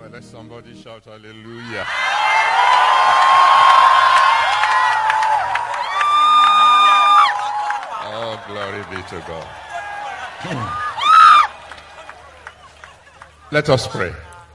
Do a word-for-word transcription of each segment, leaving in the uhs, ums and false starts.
Let somebody shout hallelujah. Oh, glory be to God. Let us pray.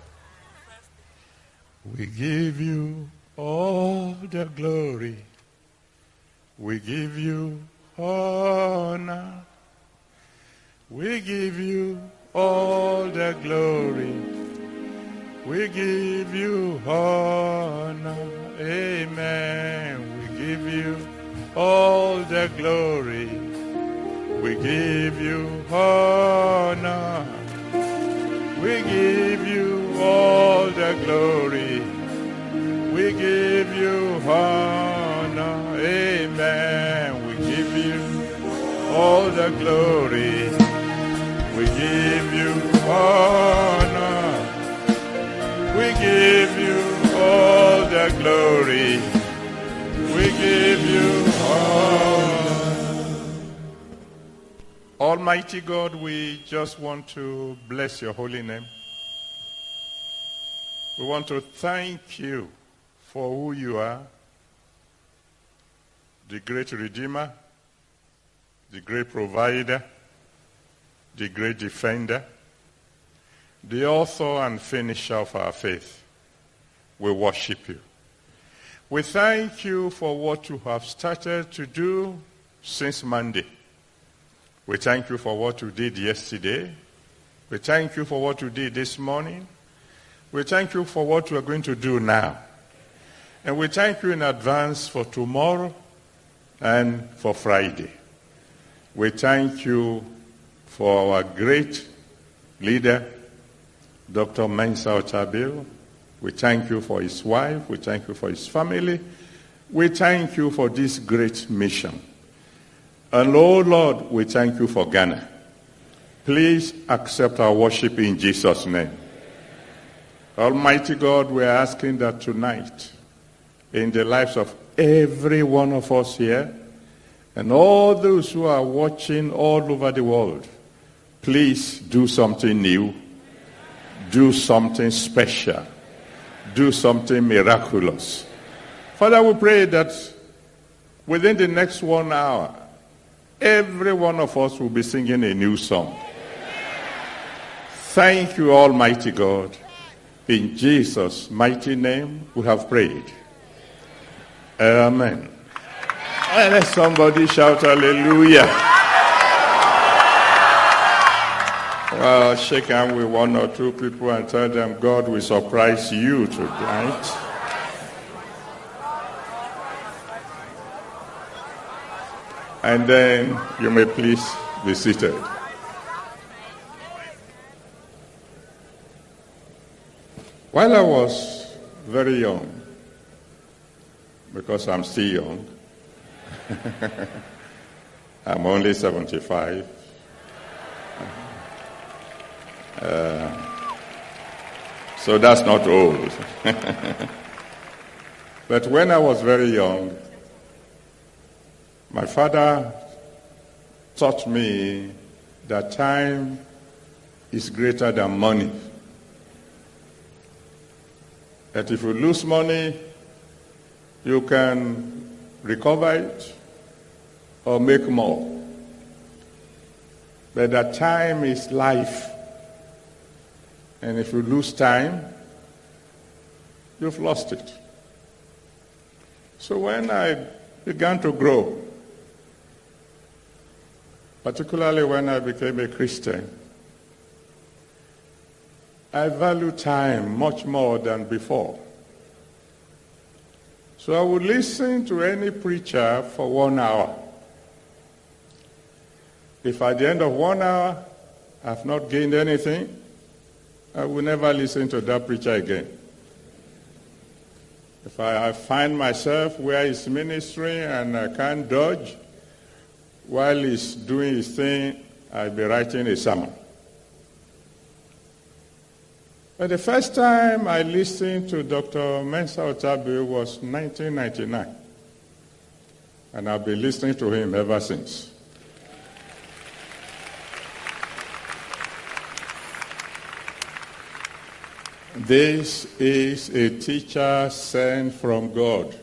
We give you all the glory. We give you honor. We give you all the glory. We give you honor. Amen. We give you all the glory. We give you honor. We give you all the glory. We give you honor. Amen. We give you all the glory. We give you honor. We give you all the glory. We give you honor. Almighty God, we just want to bless your holy name. We want to thank you for who you are, the great Redeemer, the great Provider, the great Defender, the author and finisher of our faith. We worship you. We thank you for what you have started to do since Monday. We thank you for what you did yesterday. We thank you for what you did this morning. We thank you for what you are going to do now. And we thank you in advance for tomorrow and for Friday. We thank you for our great leader, Doctor Mensa Otabil. We thank you for his wife. We thank you for his family. We thank you for this great mission. And oh Lord, we thank you for Ghana. Please accept our worship in Jesus' name. Almighty God, we are asking that tonight, in the lives of every one of us here, and all those who are watching all over the world, please do something new. Do something special. Do something miraculous. Father, we pray that within the next one hour, every one of us will be singing a new song. Thank you, Almighty God. In Jesus' mighty name, we have prayed. Amen. And let somebody shout hallelujah. Well, shake hands with one or two people and tell them God will surprise you tonight. And then you may please be seated. While I was very young, because I'm still young, I'm only seventy-five. Uh, so that's not old. But when I was very young, my father taught me that time is greater than money. That if you lose money, you can recover it or make more. But that time is life. And if you lose time, you've lost it. So when I began to grow, particularly when I became a Christian, I value time much more than before. So I would listen to any preacher for one hour. If at the end of one hour I have not gained anything, I will never listen to that preacher again. If I, I find myself where he's ministering and I can't dodge, while he's doing his thing, I'll be writing a sermon. But the first time I listened to Doctor Mensa Otabil was nineteen ninety-nine. And I've been listening to him ever since. This is a teacher sent from God.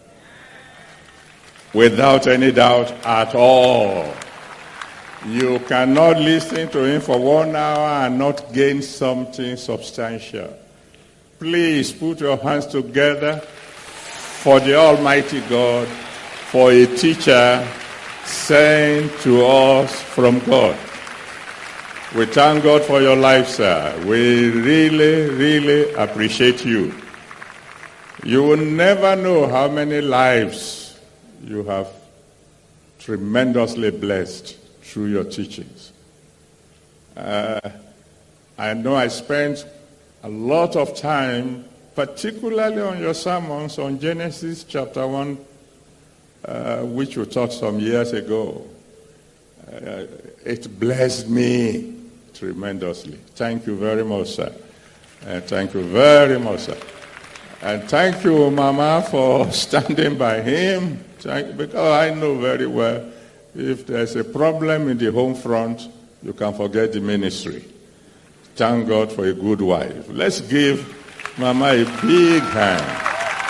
Without any doubt at all. You cannot listen to him for one hour and not gain something substantial. Please put your hands together for the Almighty God, for a teacher sent to us from God. We thank God for your life, sir. We really, really appreciate you. You will never know how many lives you have tremendously blessed through your teachings. Uh, I know I spent a lot of time, particularly on your sermons on Genesis chapter one, uh, which you taught some years ago. Uh, it blessed me tremendously. Thank you very much, sir. And thank you very much, sir. And thank you, Mama, for standing by him. Thank, because I know very well, if there's a problem in the home front, you can forget the ministry. Thank God for a good wife. Let's give Mama a big hand.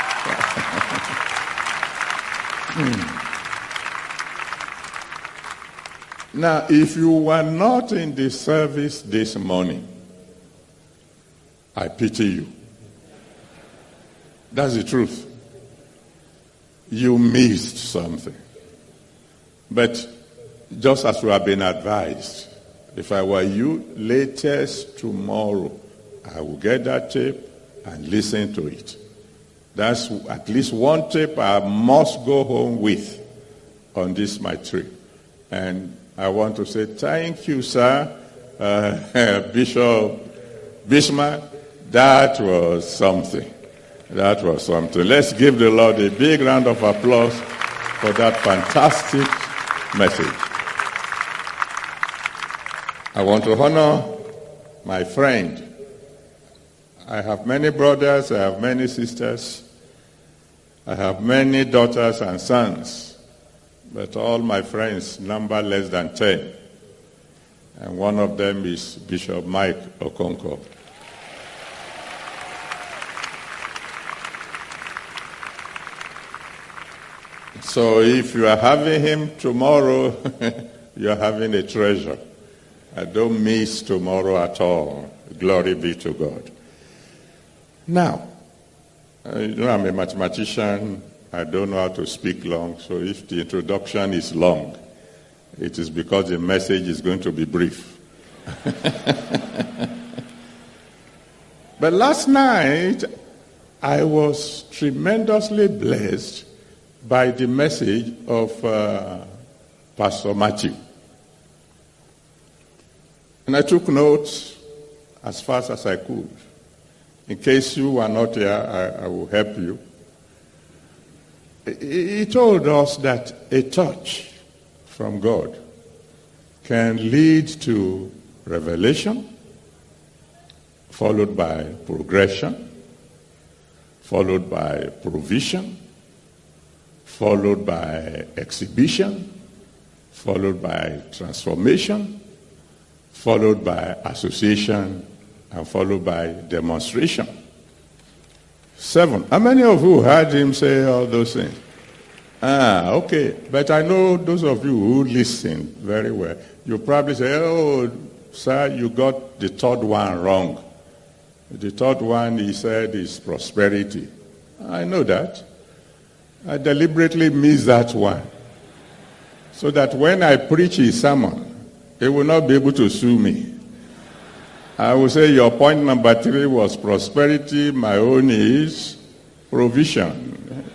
Now, if you were not in the service this morning, I pity you. That's the truth. You missed something. But just as we have been advised, if I were you, latest tomorrow, I will get that tape and listen to it. That's at least one tape I must go home with on this my trip. And I want to say thank you, sir, uh, Bishop Bismarck. That was something. That was something. Let's give the Lord a big round of applause for that fantastic message. I want to honor my friend. I have many brothers, I have many sisters, I have many daughters and sons, but all my friends number less than ten. And one of them is Bishop Mike Okonkwo. So if you are having him tomorrow, you are having a treasure. I don't miss tomorrow at all. Glory be to God. Now, you know, I'm a mathematician. I don't know how to speak long. So if the introduction is long, it is because the message is going to be brief. But last night, I was tremendously blessed by the message of uh, Pastor Matthew. And I took notes as fast as I could. In case you were not here, I, I will help you. He told us that a touch from God can lead to revelation, followed by progression, followed by provision, followed by exhibition, followed by transformation, followed by association, and followed by demonstration. Seven. How many of you heard him say all those things? Ah, okay. But I know those of you who listen very well, you probably say, oh, sir, you got the third one wrong. The third one, he said, is prosperity. I know that. I deliberately missed that one. So that when I preach his sermon, he will not be able to sue me. I will say your point number three was prosperity. My own is provision.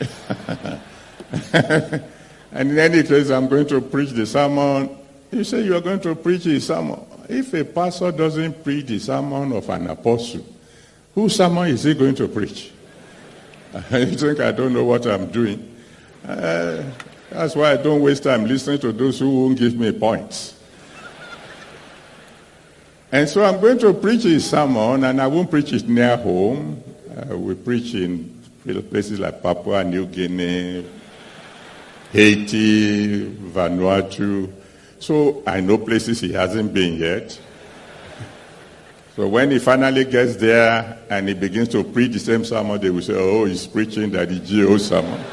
And in any case, I'm going to preach the sermon. You say you are going to preach his sermon. If a pastor doesn't preach the sermon of an apostle, whose sermon is he going to preach? You think I don't know what I'm doing? Uh, that's why I don't waste time listening to those who won't give me points. And so I'm going to preach his sermon, and I won't preach it near home. Uh, we preach in places like Papua New Guinea, Haiti, Vanuatu. So I know places he hasn't been yet. So when he finally gets there and he begins to preach the same sermon, they will say, oh, he's preaching that the G O sermon.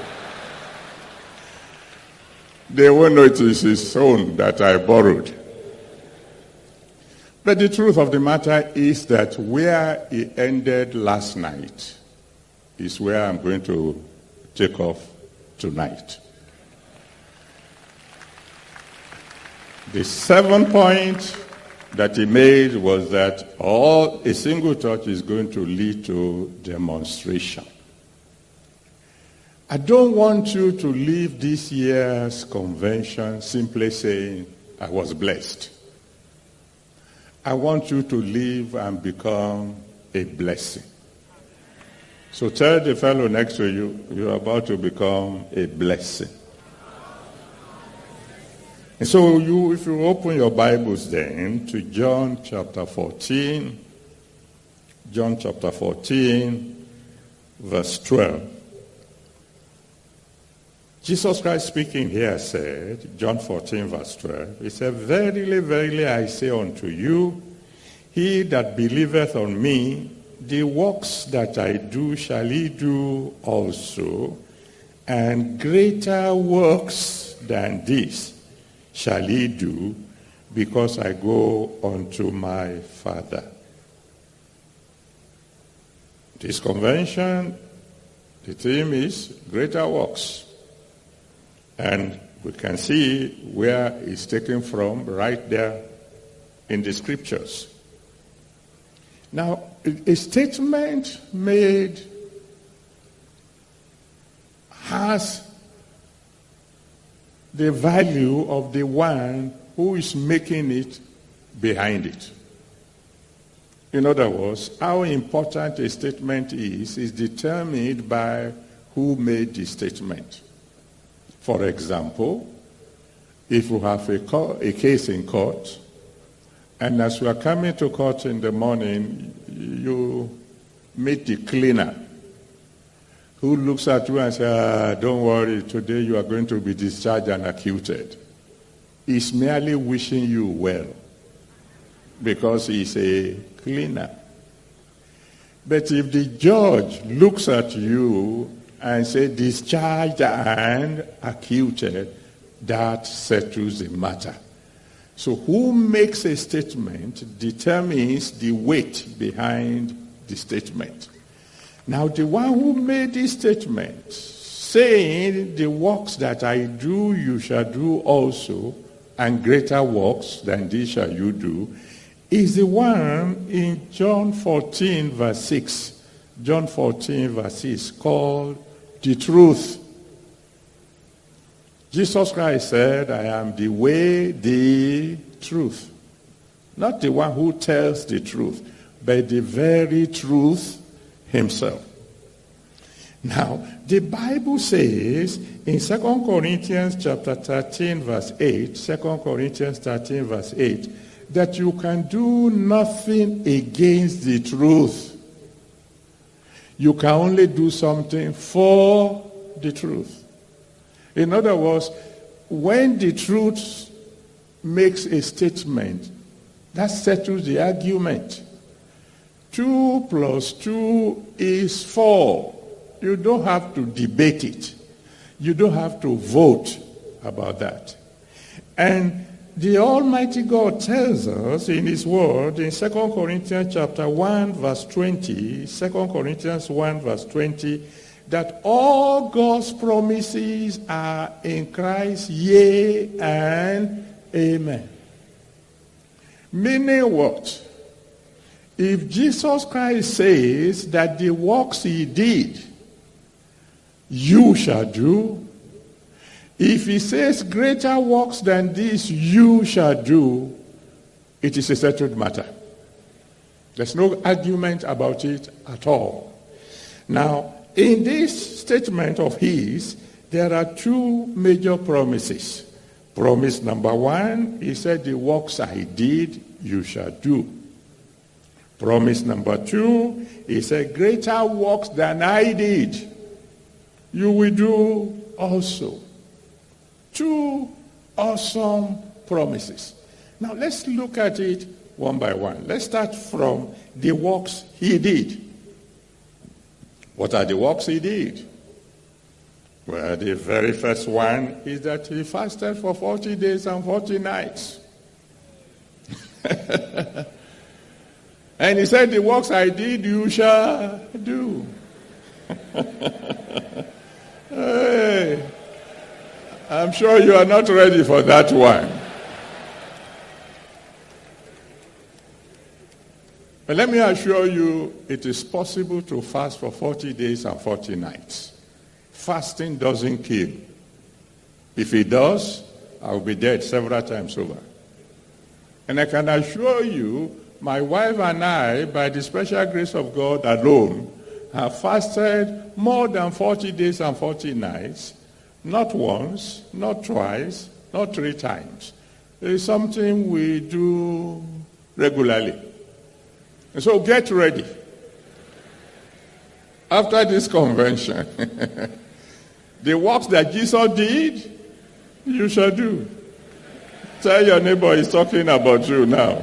They won't know it is his own that I borrowed. But the truth of the matter is that where he ended last night is where I'm going to take off tonight. The seventh point that he made was that all a single church is going to lead to demonstration. I don't want you to leave this year's convention simply saying, I was blessed. I want you to live and become a blessing. So tell the fellow next to you, you're about to become a blessing. And so you, if you open your Bibles then to John chapter fourteen, John chapter fourteen, verse twelve. Jesus Christ speaking here said, John fourteen verse twelve, he said, verily, verily, I say unto you, he that believeth on me, the works that I do shall he do also, and greater works than this shall he do, because I go unto my Father. This convention, the theme is greater works. And we can see where it's taken from right there in the scriptures. Now, a statement made has the value of the one who is making it behind it. In other words, how important a statement is, is determined by who made the statement. For example, if you have a, court, a case in court, and as you are coming to court in the morning, you meet the cleaner who looks at you and says, ah, don't worry, today you are going to be discharged and acquitted. He's merely wishing you well because he's a cleaner. But if the judge looks at you and says discharged and acquitted, that settles the matter. So who makes a statement determines the weight behind the statement. Now the one who made this statement, saying the works that I do, you shall do also, and greater works than these shall you do, is the one in John fourteen verse six. John fourteen verse six, called the truth. Jesus Christ said, I am the way, the truth. Not the one who tells the truth, but the very truth himself. Now, the Bible says in Second Corinthians chapter thirteen verse eight, Second Corinthians thirteen verse eight, that you can do nothing against the truth. You can only do something for the truth. In other words, when the truth makes a statement, that settles the argument. Two plus two is four. You don't have to debate it. You don't have to vote about that. And the Almighty God tells us in his word in Second Corinthians chapter one verse twenty, Second Corinthians one verse twenty, that all God's promises are in Christ, yea and amen. Meaning what? If Jesus Christ says that the works he did, you shall do, if he says greater works than this you shall do, it is a settled matter. There's no argument about it at all. Now, in this statement of his, there are two major promises. Promise number one, he said, the works I did, you shall do. Promise number two, he said, greater works than I did, you will do also. Two awesome promises. Now let's look at it one by one. Let's start from the works he did. What are the works he did? Well, the very first one is that he fasted for forty days and forty nights. And he said, the works I did, you shall do. Hey, I'm sure you are not ready for that one. But let me assure you, it is possible to fast for forty days and forty nights. Fasting doesn't kill. If it does, I will be dead several times over. And I can assure you, my wife and I, by the special grace of God alone, have fasted more than forty days and forty nights, not once, not twice, not three times. It is something we do regularly. And so get ready. After this convention, the works that Jesus did, you shall do. Tell your neighbor he's talking about you now.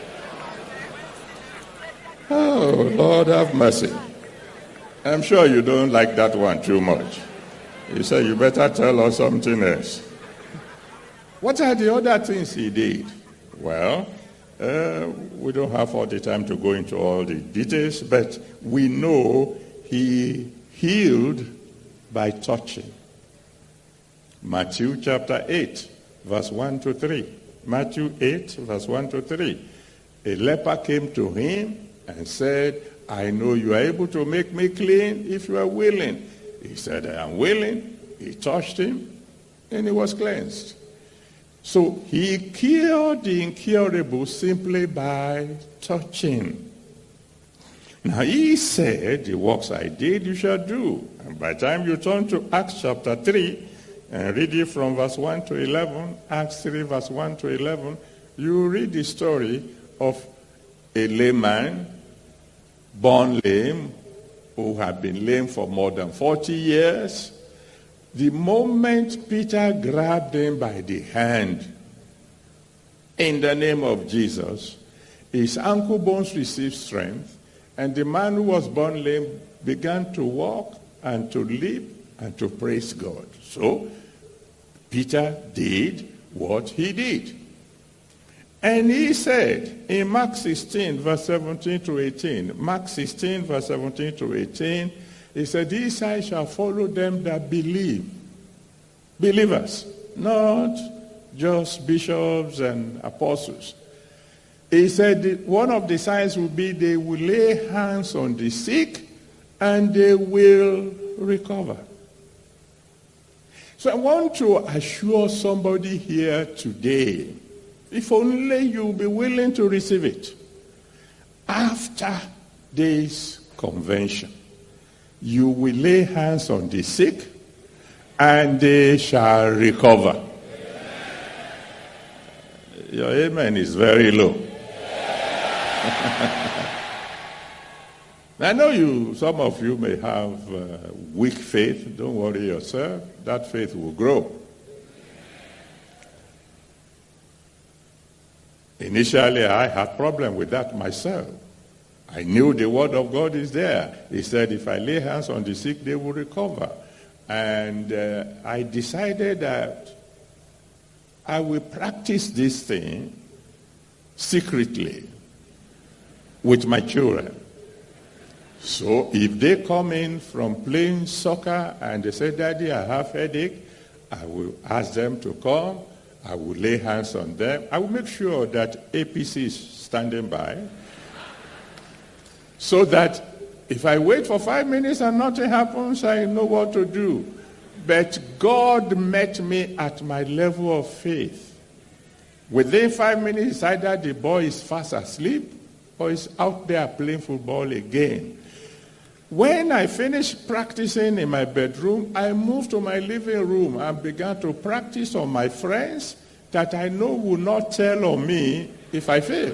Oh, Lord have mercy. I'm sure you don't like that one too much. You say you better tell us something else. What are the other things he did? Well, uh, we don't have all the time to go into all the details, but we know he healed by touching. Matthew chapter eight, verse one to three. Matthew eight, verse one to three. A leper came to him and said, I know you are able to make me clean if you are willing. He said, I am willing. He touched him, and he was cleansed. So he cured the incurable simply by touching. Now he said, the works I did you shall do. And by the time you turn to Acts chapter three, and read it from verse one to eleven, Acts three, verse one to eleven, you read the story of a layman, born lame, who had been lame for more than forty years. The moment Peter grabbed him by the hand, in the name of Jesus, his ankle bones received strength, and the man who was born lame began to walk and to leap and to praise God. So, Peter did what he did. And he said in Mark sixteen, verse seventeen to eighteen, Mark sixteen, verse seventeen to eighteen, he said, these signs shall follow them that believe. Believers, not just bishops and apostles. He said one of the signs will be they will lay hands on the sick and they will recover. So I want to assure somebody here today, if only you'll be willing to receive it. After this convention, you will lay hands on the sick and they shall recover. Amen. Your amen is very low. I know you, some of you may have uh, weak faith. Don't worry yourself. That faith will grow. Initially, I had problem with that myself. I knew the word of God is there. He said, if I lay hands on the sick, they will recover. And uh, I decided that I will practice this thing secretly with my children. So if they come in from playing soccer and they say, Daddy, I have headache, I will ask them to come. I will lay hands on them. I will make sure that A P C is standing by so that if I wait for five minutes and nothing happens, I know what to do. But God met me at my level of faith. Within five minutes, either the boy is fast asleep or is out there playing football again. When I finished practicing in my bedroom, I moved to my living room and began to practice on my friends that I know will not tell on me if I fail.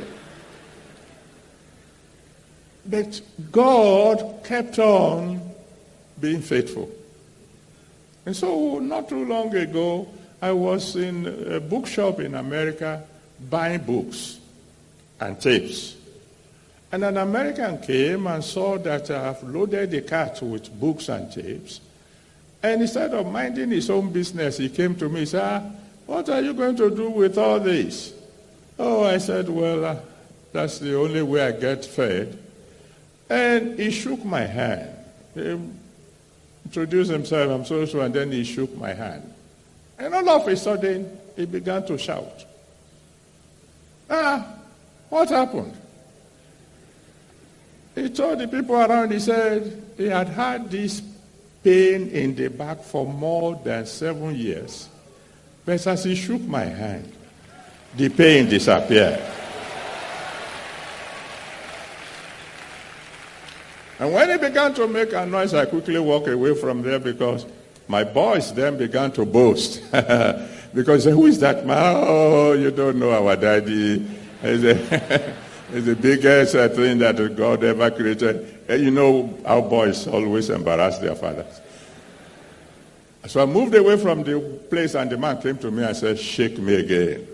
But God kept on being faithful. And so not too long ago, I was in a bookshop in America buying books. and tapes. And an American came and saw that I've loaded the cart with books and tapes. And instead of minding his own business, he came to me and said, ah, what are you going to do with all this? Oh, I said, well, uh, that's the only way I get fed. And he shook my hand. He introduced himself, I'm so so, and then he shook my hand. And all of a sudden, he began to shout. Ah, what happened? He told the people around, he said he had had this pain in the back for more than seven years. But as he shook my hand, the pain disappeared. And when he began to make a noise, I quickly walked away from there because my boys then began to boast. Because they said, who is that man? Oh, you don't know our daddy. He's, a, he's the biggest thing that God ever created. And you know, our boys always embarrass their fathers. So I moved away from the place, and the man came to me and said, shake me again.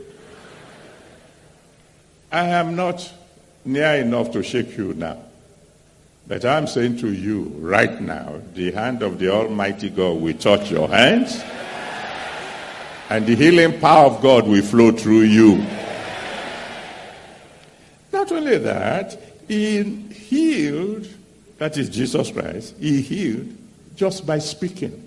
I am not near enough to shake you now. But I'm saying to you right now, the hand of the Almighty God will touch your hands, and the healing power of God will flow through you. Not only that, he healed, that is Jesus Christ, he healed just by speaking.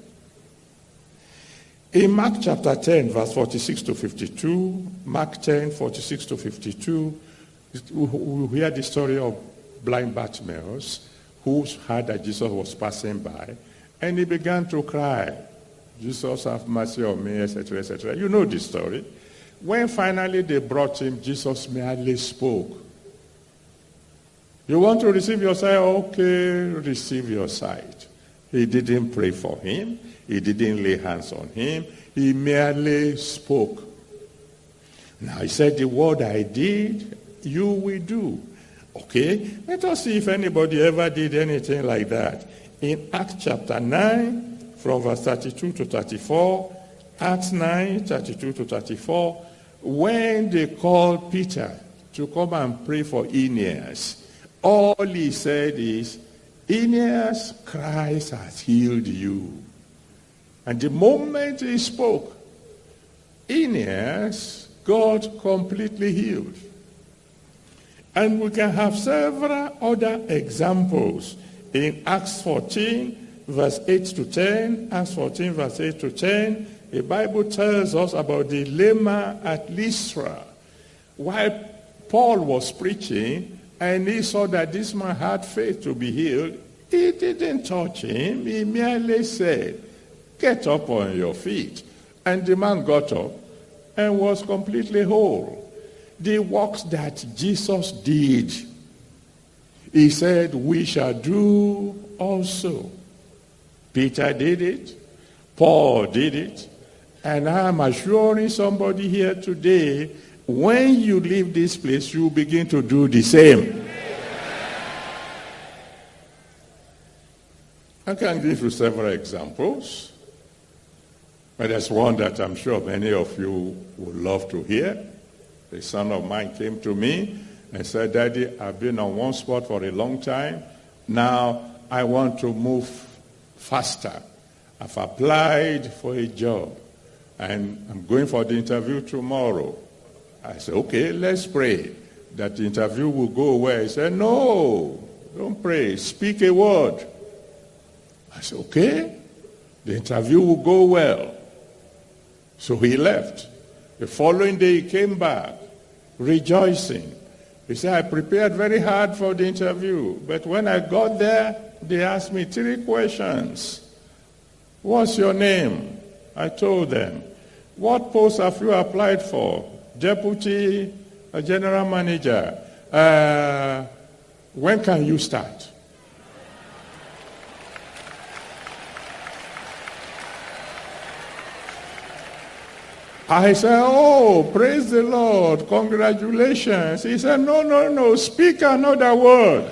In Mark chapter ten, verse forty-six to fifty-two, Mark ten, forty-six to fifty-two, we hear the story of blind Bartimaeus, who heard that Jesus was passing by, and he began to cry, Jesus, have mercy on me, et cetera, et cetera. You know the story. When finally they brought him, Jesus merely spoke. You want to receive your sight? Okay, receive your sight. He didn't pray for him. He didn't lay hands on him. He merely spoke. Now he said, the word I did, you will do. Okay, let us see if anybody ever did anything like that. In Acts chapter nine, from verse thirty-two to thirty-four, Acts nine, thirty-two to thirty-four, when they called Peter to come and pray for Aeneas, all he said is, Aeneas, Christ has healed you. And the moment he spoke, Aeneas, God completely healed. And we can have several other examples in Acts fourteen, verse eight to ten. Acts fourteen, verse eight to ten. The Bible tells us about the lama at Lystra. While Paul was preaching, and he saw that this man had faith to be healed, he didn't touch him. He merely said, get up on your feet. And the man got up and was completely whole. The works that Jesus did, he said, we shall do also. Peter did it. Paul did it. And I'm assuring somebody here today, when you leave this place, you begin to do the same. I can give you several examples. But there's one that I'm sure many of you would love to hear. A son of mine came to me and said, Daddy, I've been on one spot for a long time. Now I want to move faster. I've applied for a job and I'm going for the interview tomorrow. I said, okay, let's pray that the interview will go well. He said, no, don't pray. Speak a word. I said, okay, the interview will go well. So he left. The following day he came back, rejoicing. He said, I prepared very hard for the interview, but when I got there, they asked me three questions. What's your name? I told them. What post have you applied for? Deputy, a general manager. Uh, when can you start? I said, oh, praise the Lord, congratulations. He said, no, no, no, speak another word.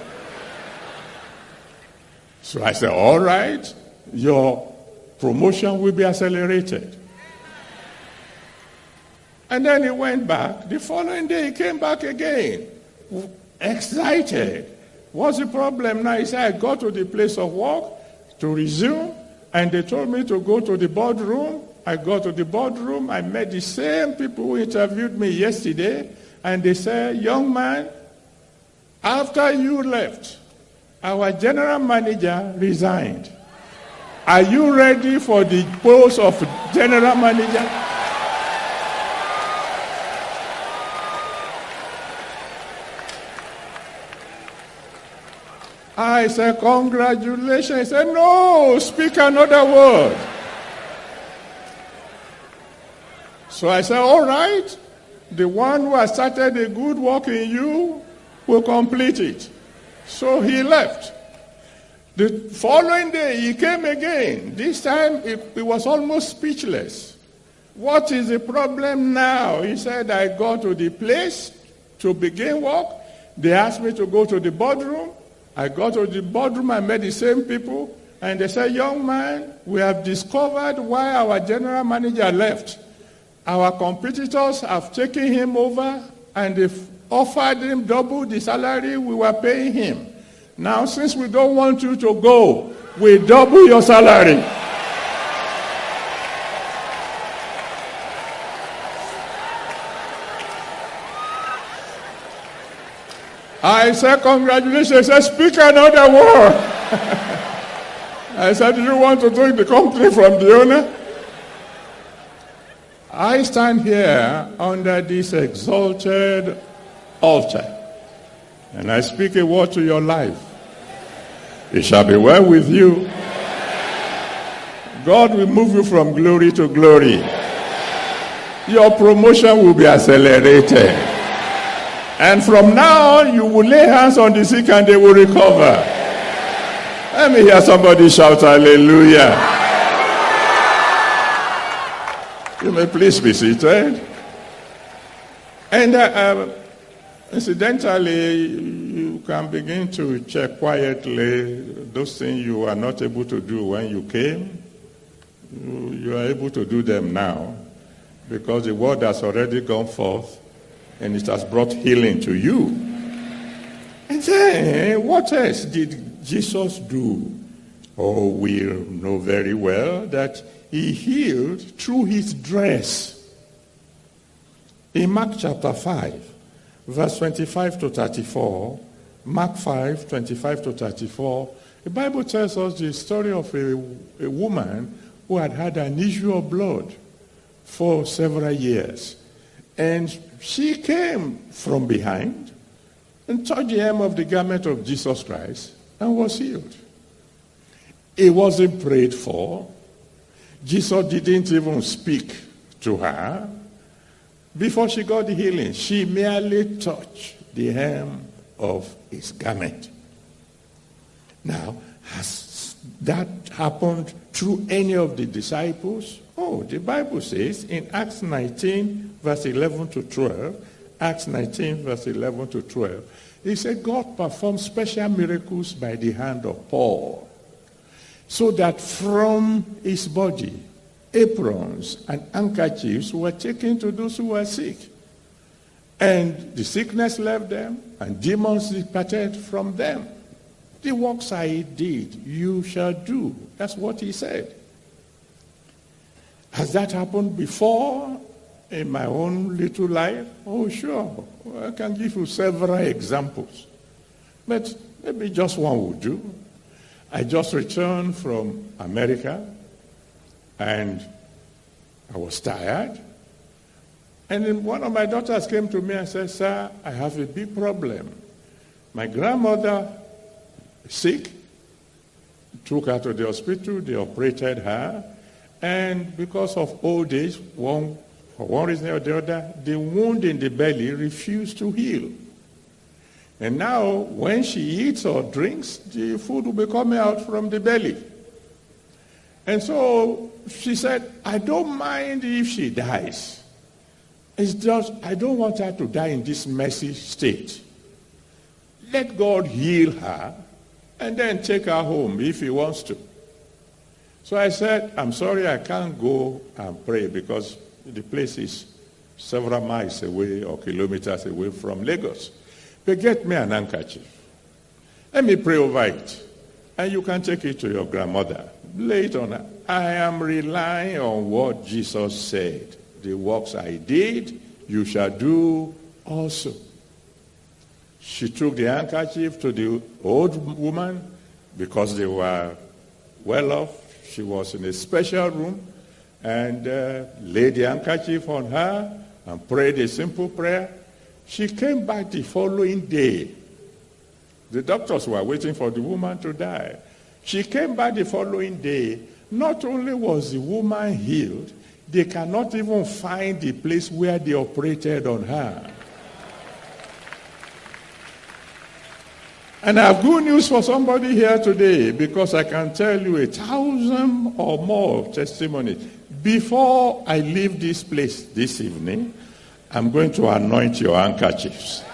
So I said, all right, your promotion will be accelerated. And then he went back. The following day he came back again. excited. What's the problem now? He said, I got to the place of work to resume, and they told me to go to the boardroom. I got to the boardroom. I met the same people who interviewed me yesterday, and they said, young man, after you left, our general manager resigned. Are you ready for the post of general manager? I said, congratulations. He said, no, speak another word. So I said, all right, the one who has started a good work in you will complete it. So he left. The following day, he came again. This time, he, he was almost speechless. What is the problem now? He said, I got to the place to begin work. They asked me to go to the boardroom. I got to the boardroom, I met the same people, and they said, young man, we have discovered why our general manager left. Our competitors have taken him over, and they've offered him double the salary we were paying him. Now, since we don't want you to go, we double your salary. I said, congratulations. He said, speak another word. I said, do you want to take the company from the owner? I stand here under this exalted altar, and I speak a word to your life. It shall be well with you. God will move you from glory to glory. Your promotion will be accelerated. And from now on, you will lay hands on the sick and they will recover. Let me hear somebody shout hallelujah. You may please be seated. And uh, uh, incidentally, you can begin to check quietly those things you were not able to do when you came. You, you are able to do them now because the word has already gone forth. And it has brought healing to you. And then, what else did Jesus do? Oh, we know very well that he healed through his dress. In Mark chapter five, verse twenty-five to thirty-four, Mark five, twenty-five to thirty-four, the Bible tells us the story of a, a woman who had had an issue of blood for several years. And she came from behind and touched the hem of the garment of Jesus Christ and was healed. It wasn't prayed for. Jesus didn't even speak to her. Before she got the healing, she merely touched the hem of his garment. Now, has that happened through any of the disciples? Oh, the Bible says in Acts nineteen, verse eleven to twelve, Acts nineteen, verse eleven to twelve, he said God performed special miracles by the hand of Paul, so that from his body, aprons and handkerchiefs were taken to those who were sick. And the sickness left them, and demons departed from them. The works I did, you shall do. That's what he said. Has that happened before in my own little life? Oh, sure. I can give you several examples. But maybe just one would do. I just returned from America, and I was tired. And then one of my daughters came to me and said, sir, I have a big problem. My grandmother is sick. Took her to the hospital. They operated her. And because of old age, one, for one reason or the other, the wound in the belly refused to heal. And now, when she eats or drinks, the food will be coming out from the belly. And so she said, I don't mind if she dies. It's just, I don't want her to die in this messy state. Let God heal her and then take her home if he wants to. So I said, I'm sorry, I can't go and pray because the place is several miles away or kilometers away from Lagos. But get me an handkerchief. Let me pray over it. And you can take it to your grandmother. Lay it on her. I am relying on what Jesus said. The works I did, you shall do also. She took the handkerchief to the old woman because they were well off. She was in a special room and uh, laid the handkerchief on her and prayed a simple prayer. She came back the following day. The doctors were waiting for the woman to die. She came back the following day. Not only was the woman healed, they cannot even find the place where they operated on her. And I have good news for somebody here today, because I can tell you a thousand or more testimonies. Before I leave this place this evening, I'm going to anoint your handkerchiefs.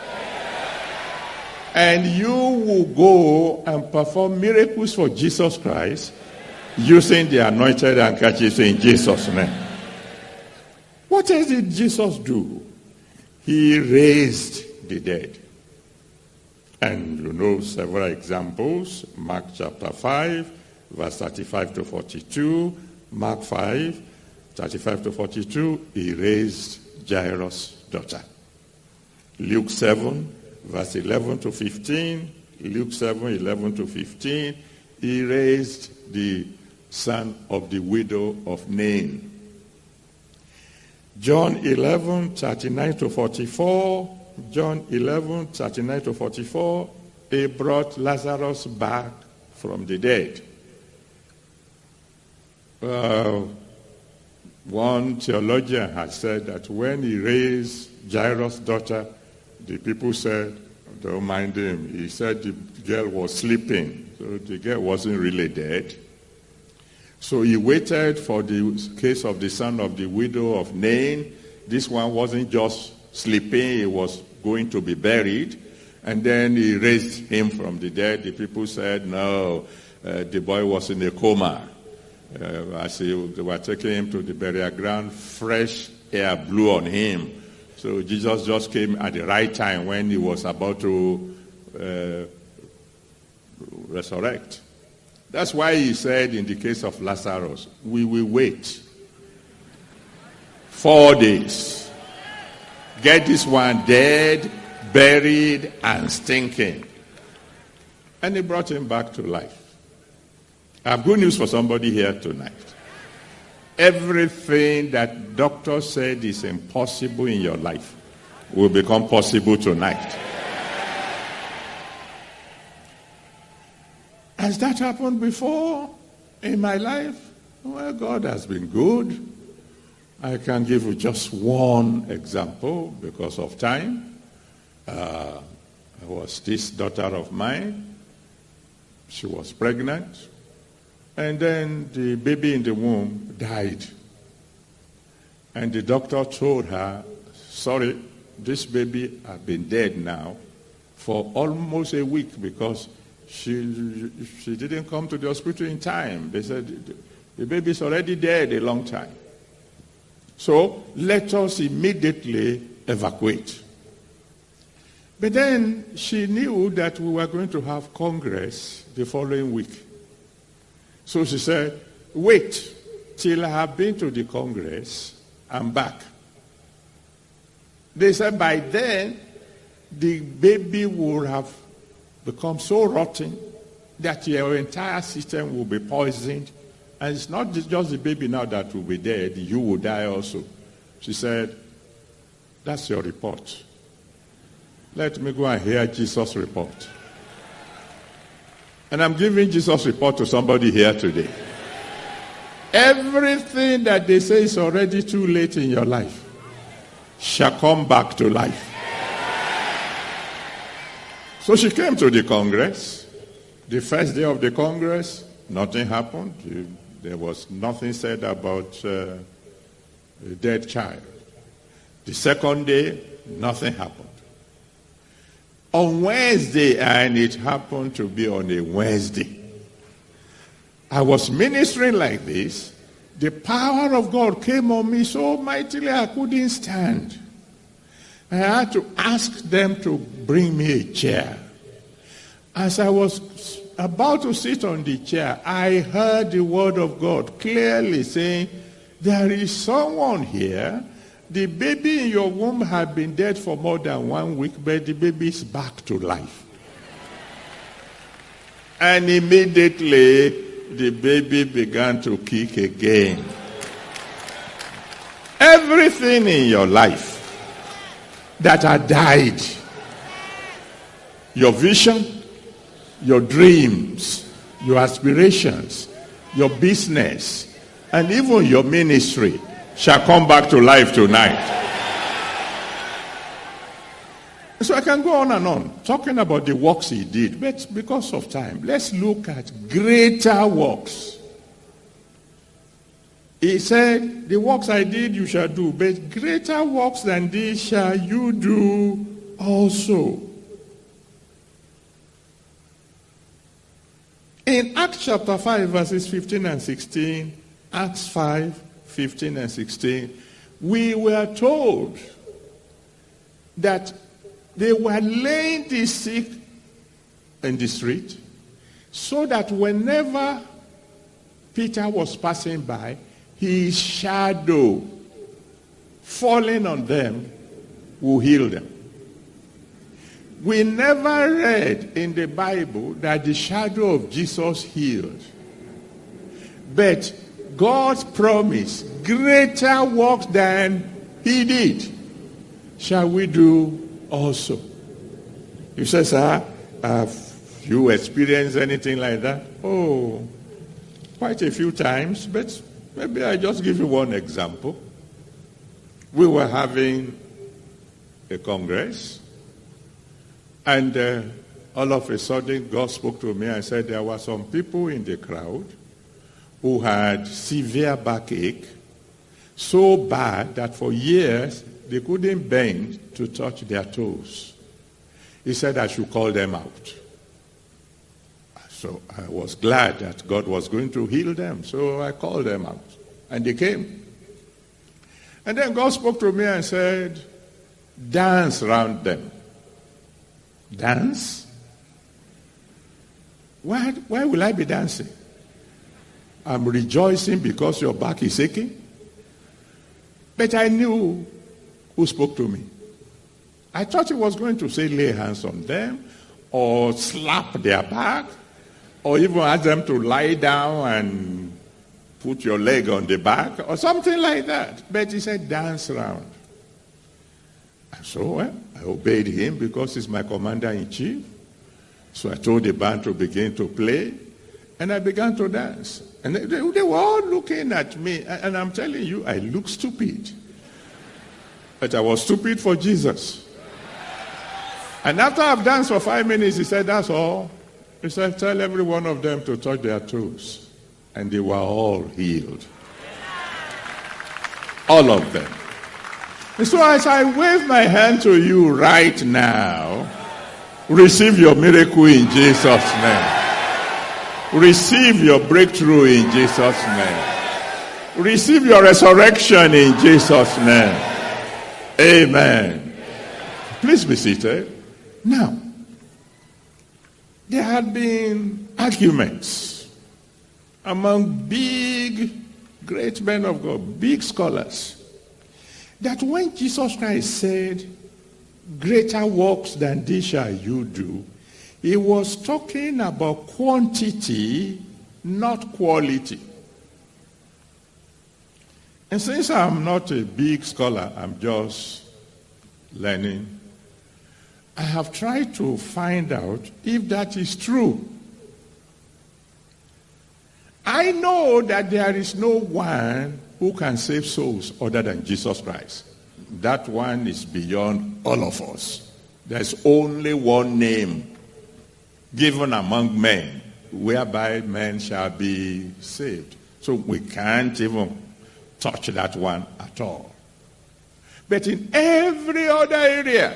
And you will go and perform miracles for Jesus Christ using the anointed handkerchiefs in Jesus' name. What else did Jesus do? He raised the dead. And you know several examples. Mark chapter five, verse thirty-five to forty-two. Mark five, thirty-five to forty-two. He raised Jairus' daughter. Luke seven, verse eleven to fifteen. Luke seven, eleven to fifteen. He raised the son of the widow of Nain. John eleven, thirty-nine to forty-four. John eleven, thirty-nine to forty-four, he brought Lazarus back from the dead. Uh, one theologian has said that when he raised Jairus' daughter, the people said, don't mind him. He said the girl was sleeping, so the girl wasn't really dead. So he waited for the case of the son of the widow of Nain. This one wasn't just sleeping, he was going to be buried, and then he raised him from the dead. The people said, no, uh, the boy was in a coma. Uh, as he, they were taking him to the burial ground, fresh air blew on him. So Jesus just came at the right time when he was about to uh, resurrect. That's why he said in the case of Lazarus, we will wait four days. Get this one dead, buried, and stinking. And he brought him back to life. I have good news for somebody here tonight. Everything that doctors said is impossible in your life will become possible tonight. Has that happened before in my life? Well, God has been good. I can give you just one example because of time. Uh, there was this daughter of mine. She was pregnant. And then the baby in the womb died. And the doctor told her, sorry, this baby has been dead now for almost a week because she, she didn't come to the hospital in time. They said, the baby's already dead a long time. So let us immediately evacuate. But then she knew that we were going to have Congress the following week. So she said, wait till I have been to the Congress and back. They said by then the baby will have become so rotten that your entire system will be poisoned. And it's not just the baby now that will be dead, you will die also. She said, that's your report. Let me go and hear Jesus' report. And I'm giving Jesus' report to somebody here today. Everything that they say is already too late in your life shall come back to life. So she came to the Congress. The first day of the Congress, nothing happened. There was nothing said about uh, a dead child. The second day, nothing happened. On Wednesday, and it happened to be on a Wednesday, I was ministering like this. The power of God came on me so mightily I couldn't stand. I had to ask them to bring me a chair. As I was about to sit on the chair, I heard the word of God clearly saying, there is someone here. The baby in your womb had been dead for more than one week, but the baby is back to life. And immediately, the baby began to kick again. Everything in your life that had died, your vision, your dreams, your aspirations, your business, and even your ministry shall come back to life tonight. So I can go on and on, talking about the works he did, but because of time, let's look at greater works. He said, the works I did you shall do, but greater works than these shall you do also. In Acts chapter five, verses fifteen and sixteen, Acts five, fifteen and sixteen, we were told that they were laying the sick in the street so that whenever Peter was passing by, his shadow falling on them will heal them. We never read in the Bible that the shadow of Jesus healed. But God's promise, greater works than he did, shall we do also. You say, sir, have you experienced anything like that? Oh, quite a few times, but maybe I just give you one example. We were having a congress, and uh, all of a sudden God spoke to me and said there were some people in the crowd who had severe backache, so bad that for years they couldn't bend to touch their toes. He said I should call them out. So I was glad that God was going to heal them. So I called them out. And they came. And then God spoke to me and said, dance around them. Dance? Why, why will I be dancing? I'm rejoicing because your back is aching. But I knew who spoke to me. I thought he was going to say lay hands on them or slap their back or even ask them to lie down and put your leg on the back or something like that. But he said dance around. And so well, I obeyed him because he's my commander-in-chief. So I told the band to begin to play and I began to dance. And they, they were all looking at me. And I'm telling you, I look stupid. But I was stupid for Jesus. And after I've danced for five minutes, he said, that's all. He said, tell every one of them to touch their toes. And they were all healed. All of them. And so as I wave my hand to you right now, receive your miracle in Jesus' name. Receive your breakthrough in Jesus' name. Receive your resurrection in Jesus' name. Amen. Please be seated. Now, there had been arguments among big, great men of God, big scholars, that when Jesus Christ said, greater works than these shall you do, he was talking about quantity, not quality. And since I'm not a big scholar, I'm just learning, I have tried to find out if that is true. I know that there is no one who can save souls other than Jesus Christ. That one is beyond all of us. There's only one name given among men whereby men shall be saved. So we can't even touch that one at all. But in every other area,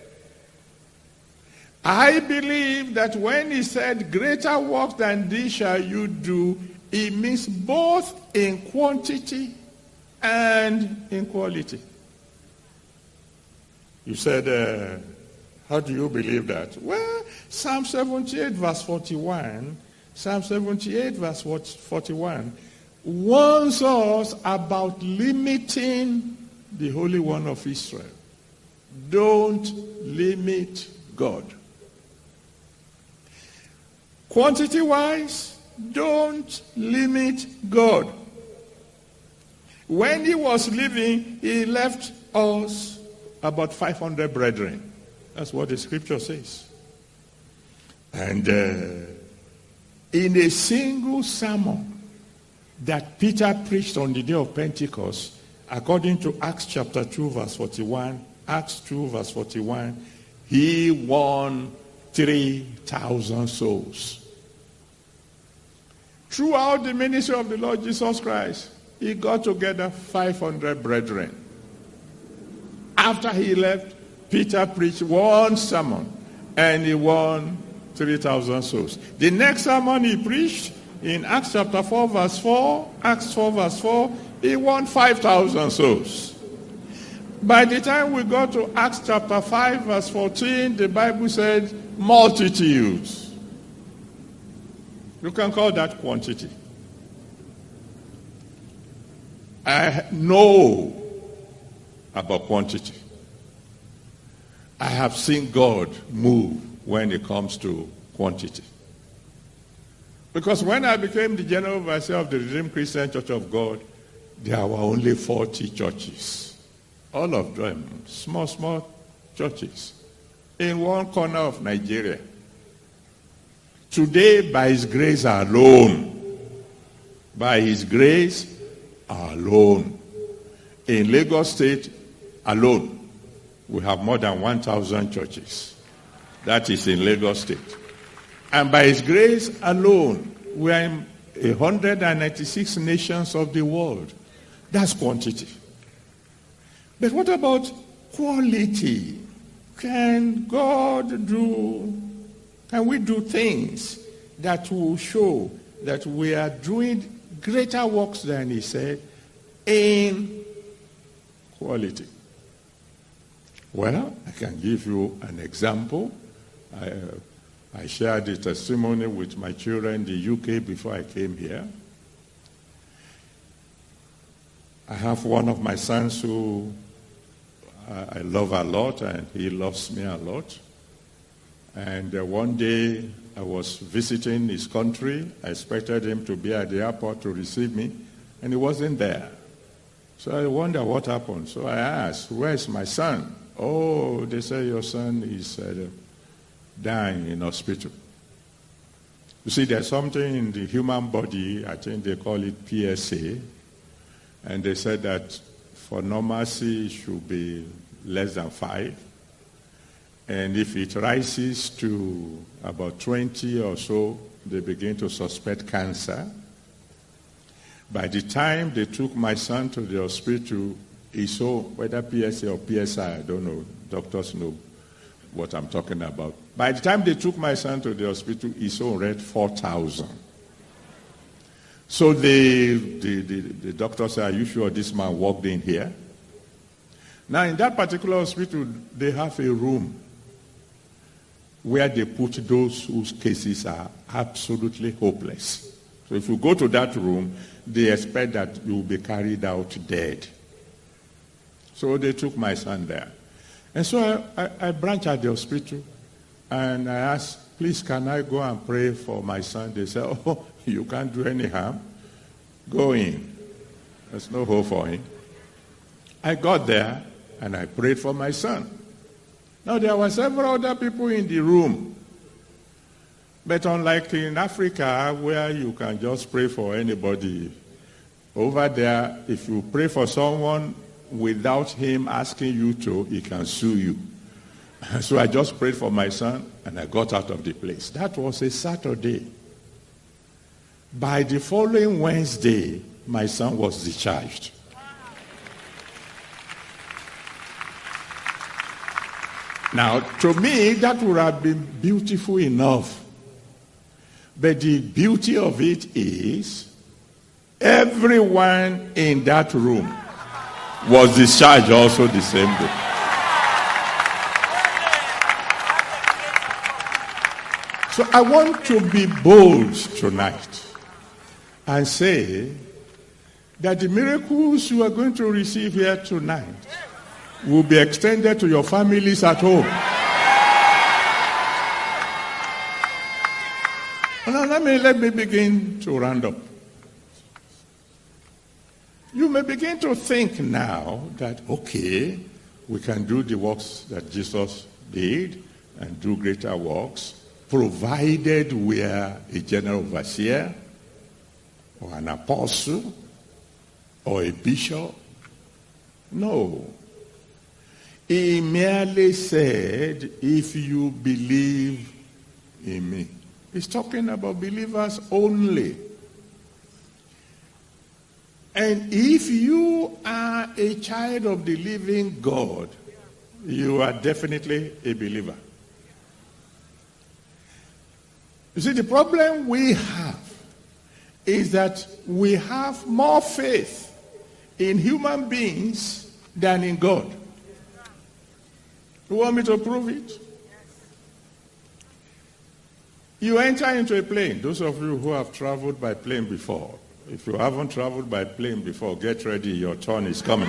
I believe that when he said, greater works than these shall you do, it means both in quantity and in quality. You said, uh, how do you believe that? Well, Psalm seventy-eight verse forty-one, Psalm seventy-eight verse forty-one warns us about limiting the Holy One of Israel. Don't limit God. Quantity-wise, don't limit God. When he was living, he left us about five hundred brethren. That's what the scripture says. And uh, in a single sermon that Peter preached on the day of Pentecost, according to Acts chapter two verse forty-one, Acts two verse forty-one, he won three thousand souls. Throughout the ministry of the Lord Jesus Christ, he got together five hundred brethren. After he left, Peter preached one sermon and he won three thousand souls. The next sermon he preached in Acts chapter four verse four, Acts four verse four, he won five thousand souls. By the time we got to Acts chapter five verse fourteen, the Bible said multitudes. You can call that quantity. I know about quantity. I have seen God move when it comes to quantity. Because when I became the general overseer of the Redeemed Christian Church of God, there were only forty churches. All of them small, small churches in one corner of Nigeria. Today, by his grace alone, by his grace alone, in Lagos State alone, we have more than one thousand churches. That is in Lagos State. And by his grace alone, we are in one hundred ninety-six nations of the world. That's quantity. But what about quality? Can God do, can we do things that will show that we are doing greater works than he said in quality? Well, I can give you an example. I, uh, I shared the testimony with my children in the U K before I came here. I have one of my sons who uh, I love a lot, and he loves me a lot. And uh, one day I was visiting his country. I expected him to be at the airport to receive me, and he wasn't there. So I wonder what happened. So I asked, where's my son? Oh, they say your son is uh, dying in hospital. You see, there's something in the human body, I think they call it P S A, and they said that for normalcy it should be less than five. And if it rises to about twenty or so, they begin to suspect cancer. By the time they took my son to the hospital, he saw whether P S A or P S I, I don't know, doctors know what I'm talking about. By the time they took my son to the hospital, he saw read four thousand. So the, the, the, the doctor said, are you sure this man walked in here? Now in that particular hospital, they have a room where they put those whose cases are absolutely hopeless. So if you go to that room, they expect that you will be carried out dead. So they took my son there. And so I, I, I branched at the hospital, and I asked, please, can I go and pray for my son? They said, oh, you can't do any harm. Go in. There's no hope for him. I got there, and I prayed for my son. Now, there were several other people in the room. But unlike in Africa, where you can just pray for anybody, over there, if you pray for someone without him asking you to, he can sue you. So I just prayed for my son, and I got out of the place. That was a Saturday. By the following Wednesday, my son was discharged. Now, to me, that would have been beautiful enough. But the beauty of it is, everyone in that room was discharged also the same day. So I want to be bold tonight and say that the miracles you are going to receive here tonight will be extended to your families at home. Now, let me, let me begin to round up. You may begin to think now that, okay, we can do the works that Jesus did and do greater works, provided we are a general overseer or an apostle or a bishop. No. He merely said, if you believe in me. He's talking about believers only. And if you are a child of the living God, you are definitely a believer. You see, the problem we have is that we have more faith in human beings than in God. You want me to prove it? You enter into a plane. Those of you who have traveled by plane before, if you haven't traveled by plane before, get ready, your turn is coming.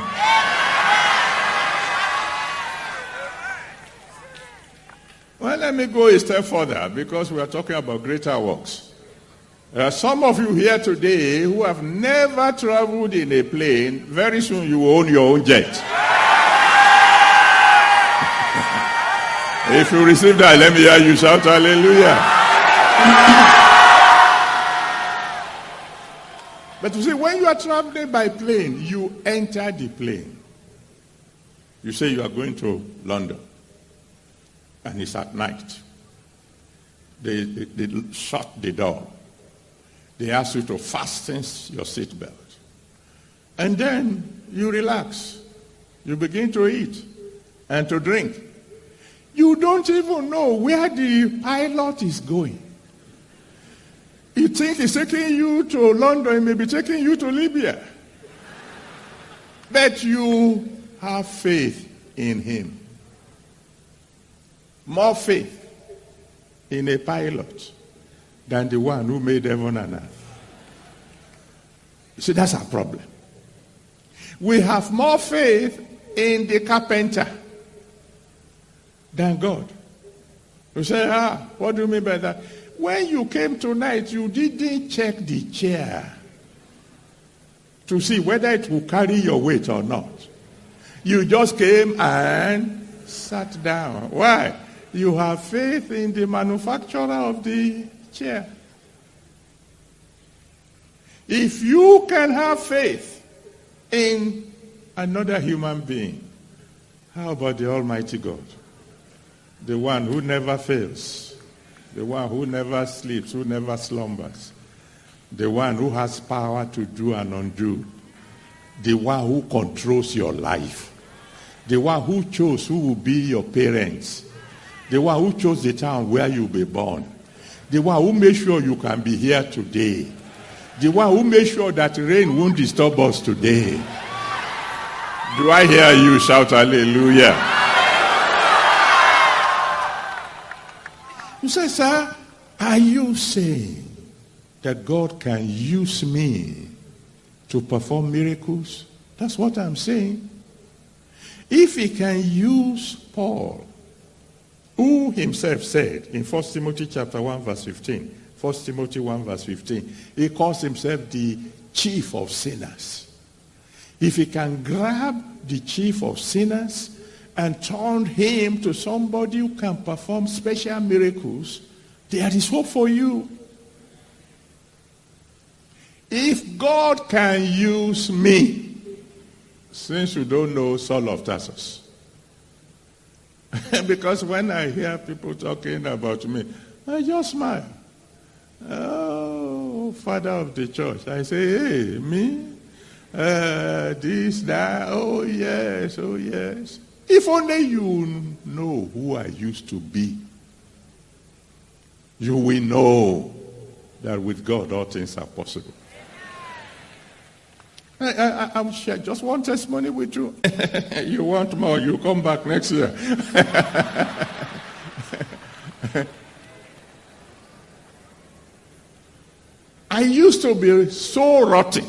Well, let me go a step further because we are talking about greater works. There are some of you here today who have never traveled in a plane. Very soon you will own your own jet. If you receive that, let me hear you shout hallelujah. But you see, when you are traveling by plane, you enter the plane. You say you are going to London, and it's at night. They, they, they shut the door. They ask you to fasten your seatbelt. And then you relax. You begin to eat and to drink. You don't even know where the pilot is going. You think he's taking you to London, he may be taking you to Libya. But you have faith in him. More faith in a pilot than the one who made heaven and earth. You see, that's our problem. We have more faith in the carpenter than God. You say, ah, what do you mean by that? When you came tonight, you didn't check the chair to see whether it will carry your weight or not. You just came and sat down. Why? You have faith in the manufacturer of the chair. If you can have faith in another human being, how about the Almighty God? The one who never fails. The one who never sleeps, who never slumbers. The one who has power to do and undo. The one who controls your life. The one who chose who will be your parents. The one who chose the town where you'll be born. The one who made sure you can be here today. The one who made sure that rain won't disturb us today. Do I hear you shout hallelujah? You say, sir, are you saying that God can use me to perform miracles? That's what I'm saying. If he can use Paul, who himself said in First Timothy chapter one verse fifteen, First Timothy one verse fifteen, he calls himself the chief of sinners. If he can grab the chief of sinners and turn him to somebody who can perform special miracles, there is hope for you. If God can use me, since you don't know Saul of Tarsus, because when I hear people talking about me, I just smile. Oh, father of the church. I say, hey, me? Uh, this, that, oh yes, oh yes. If only you know who I used to be, you will know that with God all things are possible. I, I, I'm sure just one testimony with you. You want more, you come back next year. I used to be so rotten.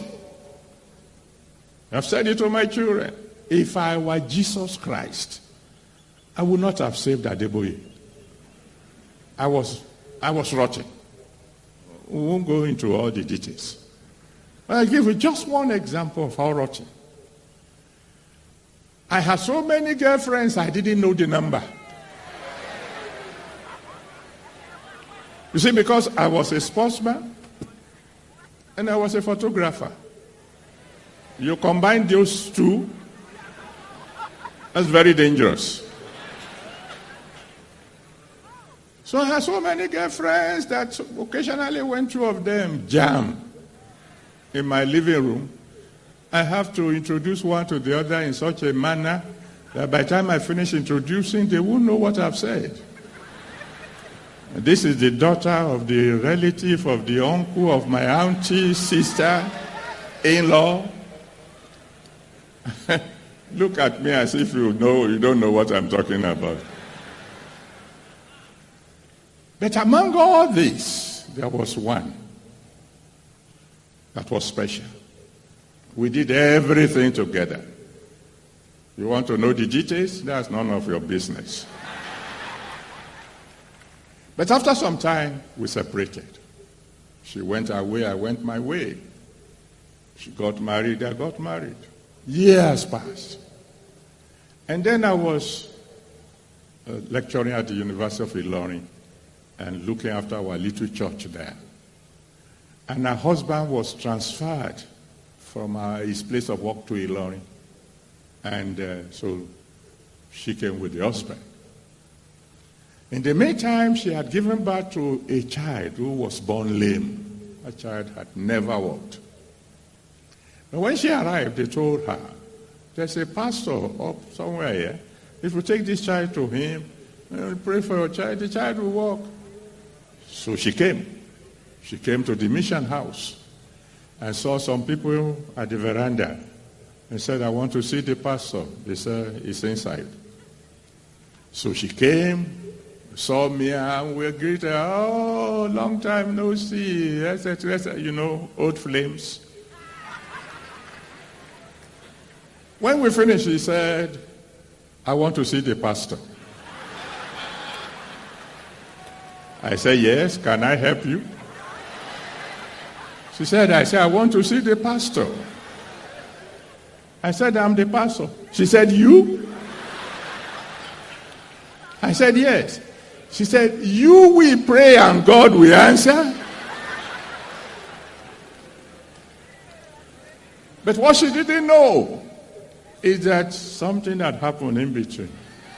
I've said it to my children. If I were Jesus Christ, I would not have saved Adeboye. I was, I was rotten. We won't go into all the details. I'll give you just one example of how rotten. I had so many girlfriends, I didn't know the number. You see, because I was a sportsman and I was a photographer. You combine those two, that's very dangerous. So I had so many girlfriends that occasionally when two of them jam in my living room, I have to introduce one to the other in such a manner that by the time I finish introducing, they won't know what I've said. This is the daughter of the relative of the uncle of my auntie, sister, in-law. Look at me as if you know you don't know what I'm talking about. But among all this, there was one that was special. We did everything together. You want to know the details? That's none of your business. But after some time, we separated. She went her way, I went my way. She got married, I got married. Years passed. And then I was uh, lecturing at the University of Ilorin and looking after our little church there. And her husband was transferred from uh, his place of work to Ilorin. And uh, so she came with the husband. In the meantime, she had given birth to a child who was born lame. That child had never walked. But when she arrived, they told her, there's a pastor up somewhere here. If you take this child to him, and pray for your child, the child will walk. So she came. She came to the mission house and saw some people at the veranda and said, I want to see the pastor. They said, he's inside. So she came, saw me, and we greeted her, oh, long time no see, et cetera, et cetera, you know, old flames. When we finished, he said, I want to see the pastor. I said, yes, can I help you? She said, I said, I want to see the pastor. I said, I'm the pastor. She said, you? I said, yes. She said, you will pray and God will answer? But what she didn't know is that something had happened in between.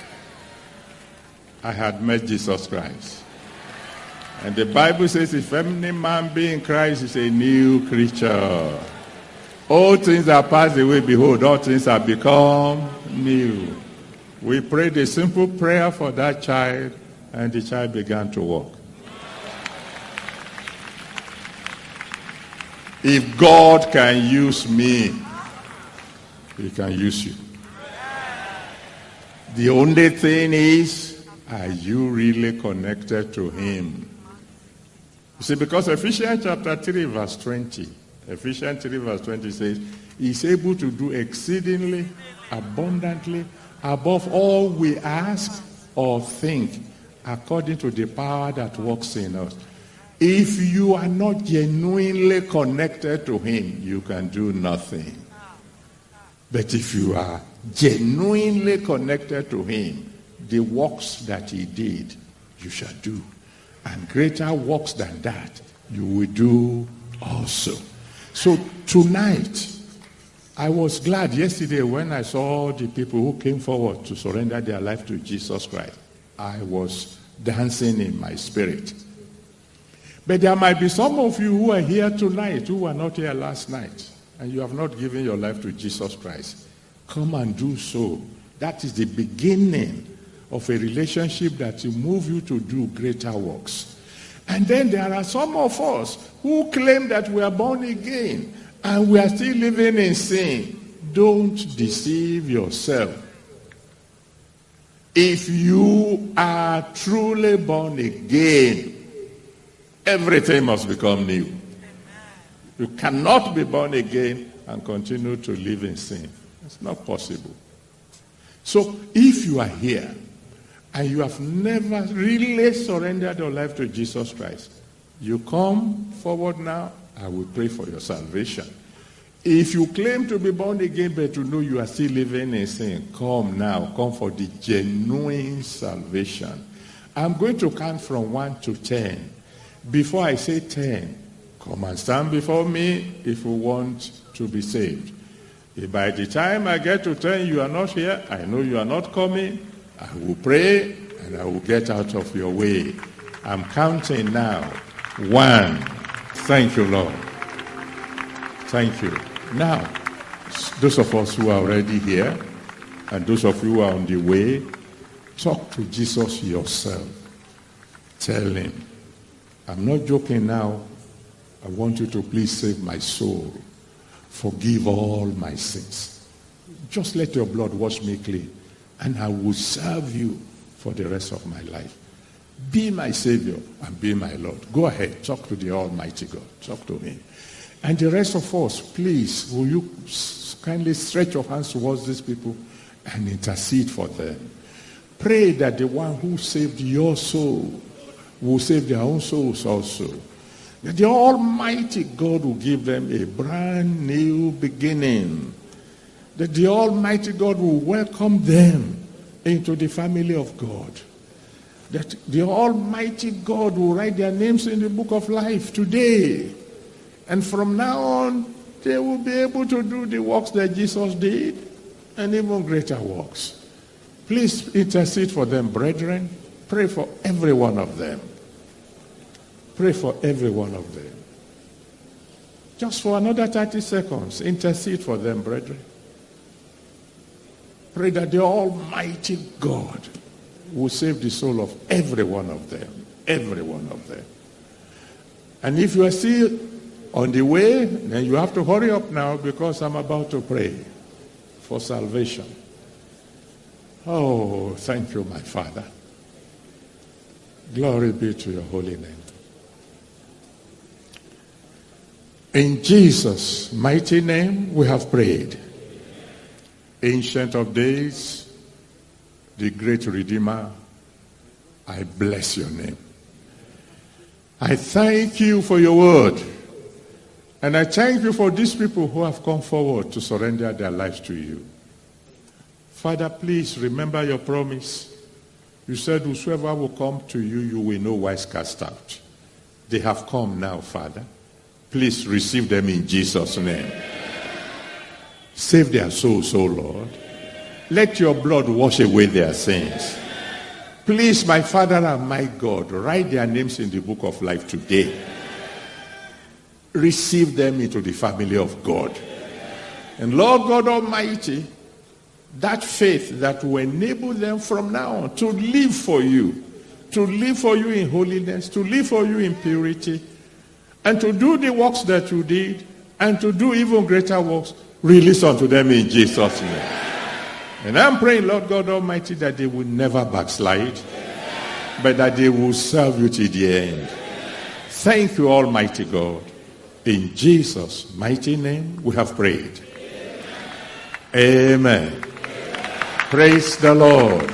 I had met Jesus Christ. And the Bible says, if any man be in Christ is a new creature. All things are passed away, behold, all things have become new. We prayed a simple prayer for that child, and the child began to walk. If God can use me, he can use you. The only thing is, are you really connected to him? You see, because Ephesians chapter three verse twenty, Ephesians three verse twenty says, he's able to do exceedingly, abundantly, above all we ask or think, according to the power that works in us. If you are not genuinely connected to him, you can do nothing. But if you are genuinely connected to him, the works that he did, you shall do. And greater works than that, you will do also. So tonight, I was glad yesterday when I saw the people who came forward to surrender their life to Jesus Christ. I was dancing in my spirit. But there might be some of you who are here tonight who were not here last night, and you have not given your life to Jesus Christ. Come and do so. That is the beginning of a relationship that will move you to do greater works. And then there are some of us who claim that we are born again and we are still living in sin. Don't deceive yourself. If you are truly born again, everything must become new. You cannot be born again and continue to live in sin. It's not possible. So if you are here and you have never really surrendered your life to Jesus Christ, you come forward now, I will pray for your salvation. If you claim to be born again but to know you are still living in sin, come now, come for the genuine salvation. I'm going to count from one to ten. Before I say ten, come and stand before me if you want to be saved. If by the time I get to ten, you are not here, I know you are not coming, I will pray and I will get out of your way. I'm counting now. One. Thank you, Lord. Thank you. Now, those of us who are already here and those of you who are on the way, talk to Jesus yourself. Tell him, I'm not joking now. I want you to please save my soul. Forgive all my sins. Just let your blood wash me clean, and I will serve you for the rest of my life. Be my Savior and be my Lord. Go ahead, talk to the Almighty God. Talk to him. And the rest of us, please, will you kindly stretch your hands towards these people and intercede for them. Pray that the one who saved your soul will save their own souls also. That the Almighty God will give them a brand new beginning. That the Almighty God will welcome them into the family of God. That the Almighty God will write their names in the book of life today. And from now on, they will be able to do the works that Jesus did and even greater works. Please intercede for them, brethren. Pray for every one of them. Pray for every one of them. Just for another thirty seconds, intercede for them, brethren. Pray that the Almighty God will save the soul of every one of them. Every one of them. And if you are still on the way, then you have to hurry up now because I'm about to pray for salvation. Oh, thank you, my Father. Glory be to your holy name. In Jesus' mighty name we have prayed. Ancient of days, the great Redeemer, I bless your name. I thank you for your word. And I thank you for these people who have come forward to surrender their lives to you. Father, please remember your promise. You said whosoever will come to you, you will no wise cast out. They have come now, Father. Please receive them in Jesus' name. Save their souls, O Lord. Let your blood wash away their sins. Please, my Father and my God, write their names in the book of life today. Receive them into the family of God. And Lord God Almighty, that faith that will enable them from now on to live for you, to live for you in holiness, to live for you in purity, and to do the works that you did, and to do even greater works, release unto them in Jesus' name. And I'm praying, Lord God Almighty, that they will never backslide, but that they will serve you to the end. Thank you, Almighty God. In Jesus' mighty name we have prayed. Amen. Amen. Praise the Lord.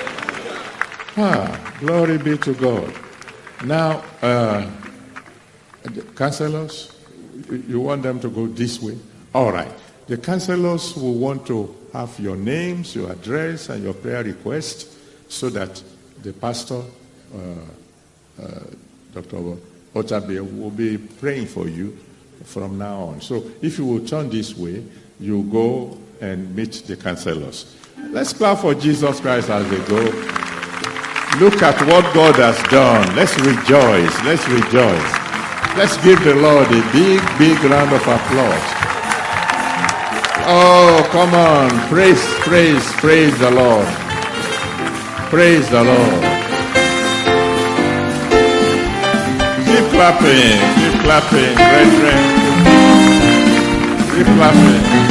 Ah, glory be to God. Now, uh, the counselors, you want them to go this way? All right. The counselors will want to have your names, your address, and your prayer request so that the pastor, uh, uh, Doctor Otabe, will be praying for you from now on. So if you will turn this way, you go and meet the counselors. Let's clap for Jesus Christ as they go. Look at what God has done. Let's rejoice. Let's rejoice. Let's give the Lord a big, big round of applause. Oh, come on. Praise, praise, praise the Lord. Praise the Lord. Keep clapping, keep clapping, brethren. Keep clapping.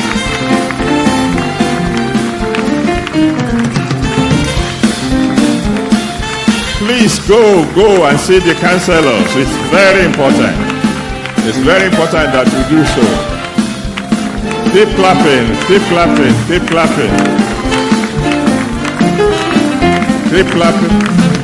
Please go, go and see the counselors. It's very important. It's very important that you do so. Keep clapping, keep clapping, keep clapping. Keep clapping.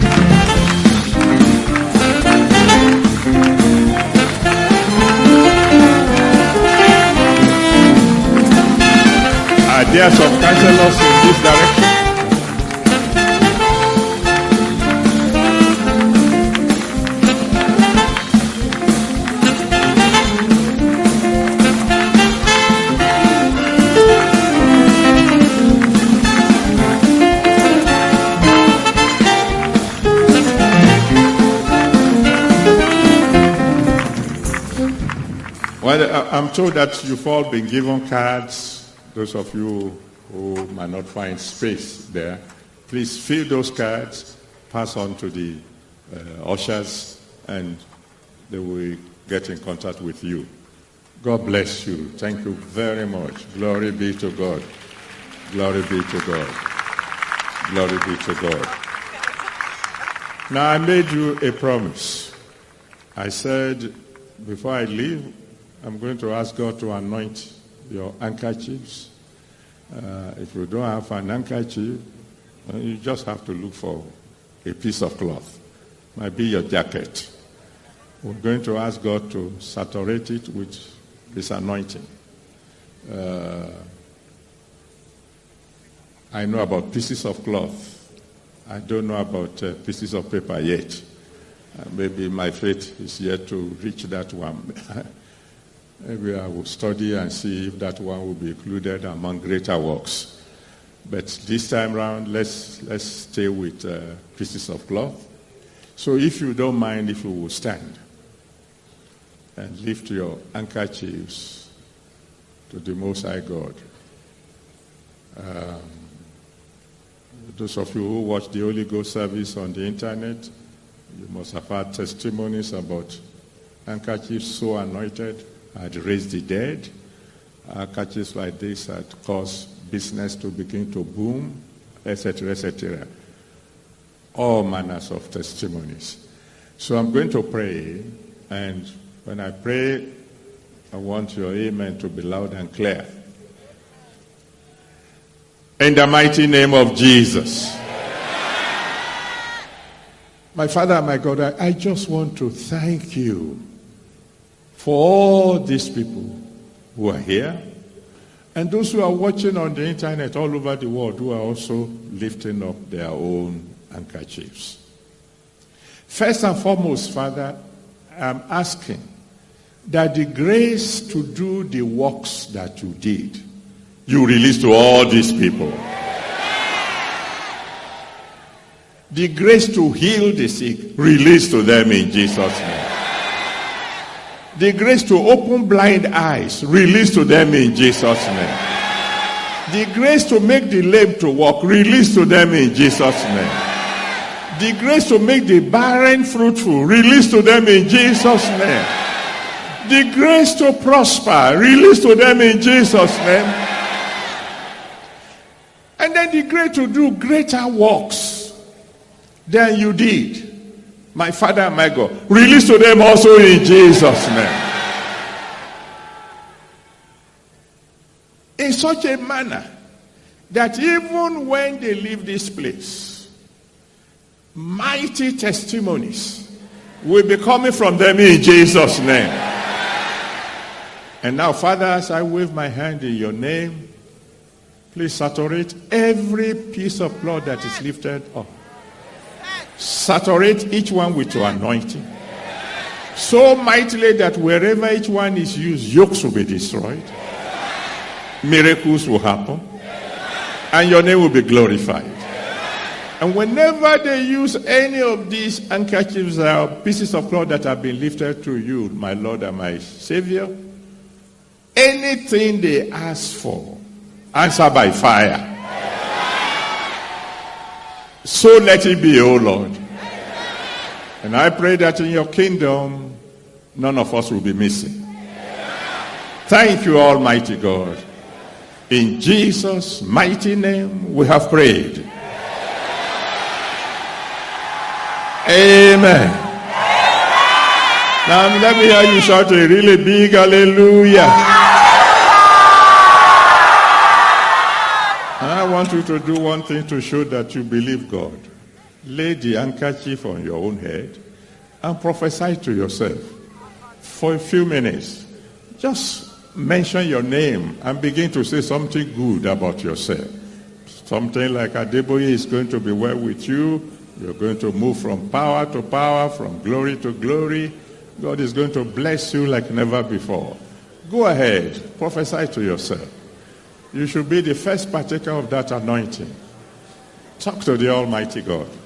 Are there some counselors in this direction? Well, I'm told that you've all been given cards. Those of you who might not find space there, please fill those cards, pass on to the uh, ushers, and they will get in contact with you. God bless you. Thank you very much. Glory be to God. Glory be to God. Glory be to God. Now, I made you a promise. I said, before I leave, I'm going to ask God to anoint your handkerchiefs. Uh, if you don't have an handkerchief, uh, you just have to look for a piece of cloth. Might be your jacket. We're going to ask God to saturate it with this anointing. Uh, I know about pieces of cloth. I don't know about uh, pieces of paper yet. Uh, maybe my faith is yet to reach that one. Maybe I will study and see if that one will be included among greater works. But this time around, let's let's stay with uh, pieces of cloth. So if you don't mind, if you will stand and lift your handkerchiefs to the Most High God. Um, those of you who watch the Holy Ghost service on the internet, you must have had testimonies about handkerchiefs so anointed had raised the dead. Handkerchiefs like this had caused business to begin to boom, et cetera, et cetera. All manners of testimonies. So I'm going to pray, and when I pray, I want your amen to be loud and clear. In the mighty name of Jesus. My Father, my God, I, I just want to thank you for all these people who are here and those who are watching on the internet all over the world who are also lifting up their own handkerchiefs. First and foremost, Father, I'm asking that the grace to do the works that you did, you release to all these people. The grace to heal the sick, release to them in Jesus' name. The grace to open blind eyes, release to them in Jesus' name. The grace to make the lame to walk, release to them in Jesus' name. The grace to make the barren fruitful, release to them in Jesus' name. The grace to prosper, release to them in Jesus' name. And then the grace to do greater works than you did. My Father, my God, release to them also in Jesus' name. In such a manner that even when they leave this place, mighty testimonies will be coming from them in Jesus' name. And now, Father, as I wave my hand in your name, please saturate every piece of blood that is lifted up. Saturate each one with your anointing. So mightily that wherever each one is used, yokes will be destroyed. Miracles will happen. And your name will be glorified. And whenever they use any of these handkerchiefs or pieces of cloth that have been lifted to you, my Lord and my Savior, anything they ask for, answer by fire. So let it be, O Lord. And I pray that in your kingdom, none of us will be missing. Thank you, Almighty God. In Jesus' mighty name, we have prayed. Amen. Now let me hear you shout a really big hallelujah. And I want you to do one thing to show that you believe God. Lay the handkerchief on your own head and prophesy to yourself for a few minutes. Just mention your name and begin to say something good about yourself. Something like Adeboye is going to be well with you. You're going to move from power to power, from glory to glory. God is going to bless you like never before. Go ahead, prophesy to yourself. You should be the first partaker of that anointing. Talk to the Almighty God.